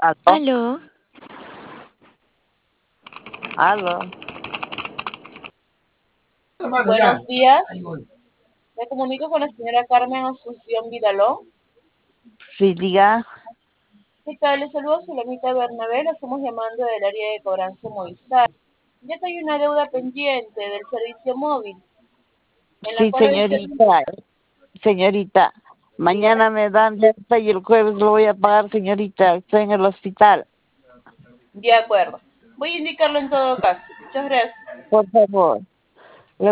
¿Aló? Aló, ¿Aló? Buenos días, me comunico con la señora Carmen Asunción Vidalón. Sí, diga. ¿Qué tal? Les saludo a Sulamita Bernabé, la estamos llamando del área de cobranza Movistar, ya que hay una deuda pendiente del servicio móvil, en la Sí, cual usted, señorita. dígame, Mañana me dan de alta y el jueves lo voy a pagar, señorita. Estoy en el hospital. de acuerdo. Voy a indicarlo en todo caso. Muchas gracias. Por favor.